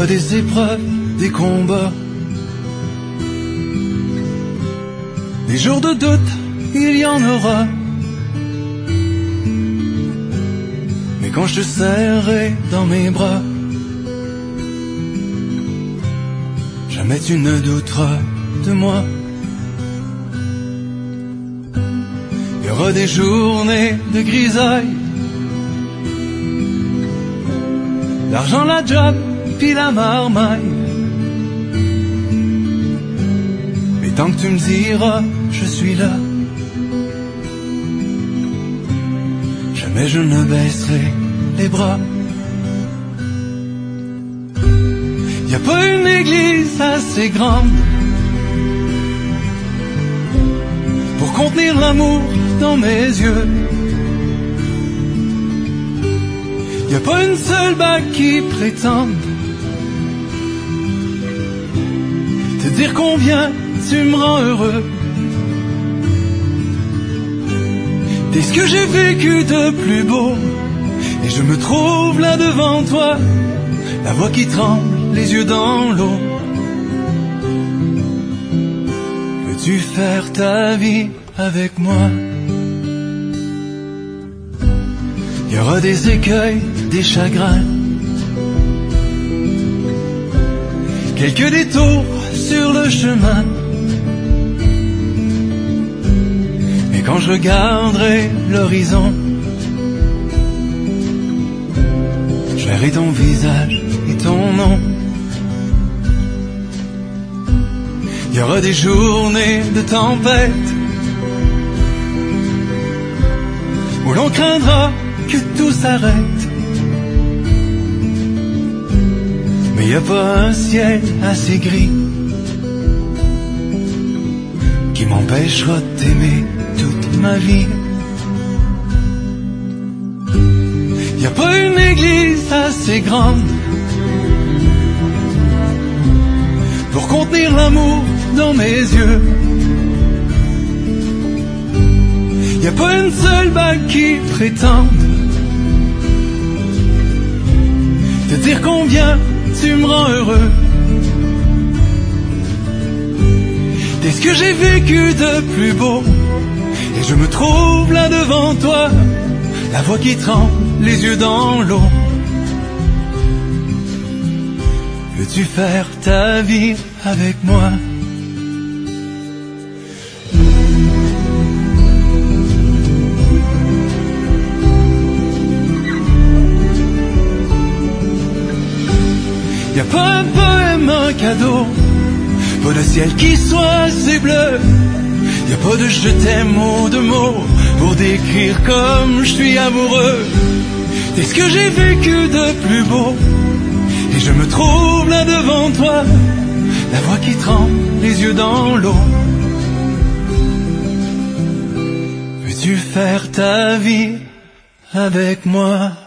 des épreuves, des combats, des jours de doute, il y en aura. Mais quand je te serrerai dans mes bras, jamais tu ne douteras de moi. Il y aura des journées de grisaille, l'argent, la job, puis la marmaille. Mais tant que tu me diras, je suis là. Jamais je ne baisserai les bras. Y a pas une église assez grande pour contenir l'amour dans mes yeux. Y a pas une seule bague qui prétende te dire combien tu me rends heureux. T'es ce que j'ai vécu de plus beau, et je me trouve là devant toi, la voix qui tremble, les yeux dans l'eau. Veux-tu faire ta vie avec moi? Il y aura des écueils, des chagrins, quelques détours sur le chemin. Mais quand je regarderai l'horizon, je verrai ton visage et ton nom. Il y aura des journées de tempête où l'on craindra que tout s'arrête. Mais y a pas un ciel assez gris qui m'empêchera de t'aimer toute ma vie. Y a pas une église assez grande pour contenir l'amour dans mes yeux. Y a pas une seule bague qui prétende te dire combien tu me rends heureux. T'es ce que j'ai vécu de plus beau, et je me trouve là devant toi, la voix qui tremble, les yeux dans l'eau. Veux-tu faire ta vie avec moi? Y a pas un poème, un cadeau, pas de ciel qui soit assez bleu. Y a pas de je t'aime ou de mots pour décrire comme je suis amoureux. T'es ce que j'ai vécu de plus beau, et je me trouve là devant toi, la voix qui tremble, les yeux dans l'eau. Veux-tu faire ta vie avec moi?